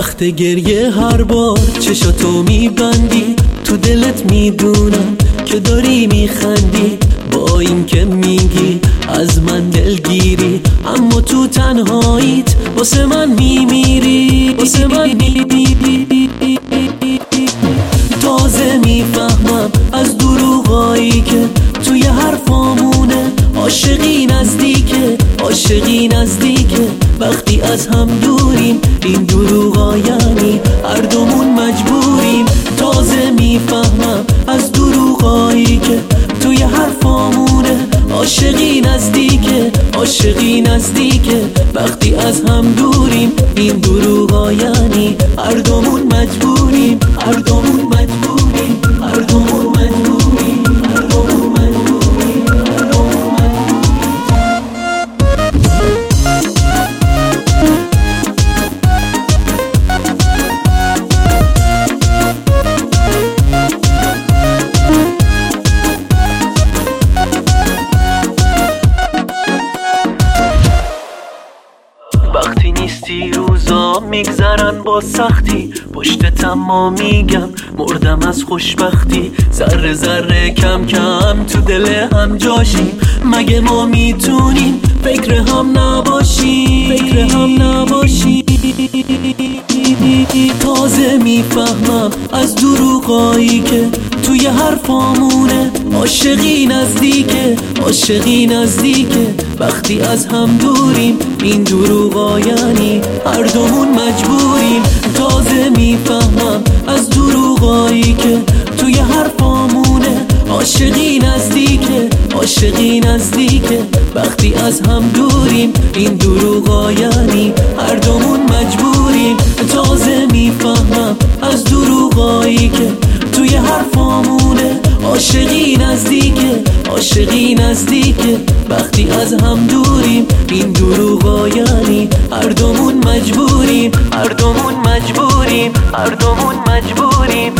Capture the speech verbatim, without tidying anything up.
وقت گریه هر بار چشاتو میبندی، تو دلت میدونم که داری میخندی، با این که میگی از من دلگیری، اما تو تنهاییت واسه من میمیری، واسه من میمیری. تازه میفهمم از دروغایی که توی حرفامونه، عاشقی نزدیکه، عاشقی نزدیکه، وقتی از هم دوریم این دروغا یعنی هر دومون مجبوریم. تازه میفهمم از دروغایی که توی حرفامونه، عاشقی نزدیکه، عاشقی نزدیکه، وقتی از هم دوریم این دروغا یعنی هر دومون مجبوریم، هر دومون مجبوریم، هر دومون مجبوریم، هر دومون مجبوریم، هر دومون وقتی نیستی روزا میگذرن با سختی، پشتتم ما میگم مردم از خوشبختی، ذره ذره کم کم تو دل هم جاشیم، مگه ما میتونیم فکر هم نباشیم، فکر هم نباشیم. تازه میفهمم از دروغایی که توی حرفامونه، عاشقی نزدیکه، عاشقی نزدیکه، وقتی از هم دوریم این دروغا یعنی هر دومون مجبوریم. تازه میفهمم از دروغایی که توی حرفامونه، عاشقی نزدیکه، عاشقی نزدیکه، وقتی از هم دوریم این دروغا یعنی هر دومون مجبوریم. تازه میفهمم از دروغایی که توی حرفامونه، عاشقی نزدیکه، عاشقی نزدیکه، وقتی از هم دوریم این دروغا یعنی هر دومون مجبوریم، هر دومون مجبوریم، هر دومون مجبوریم.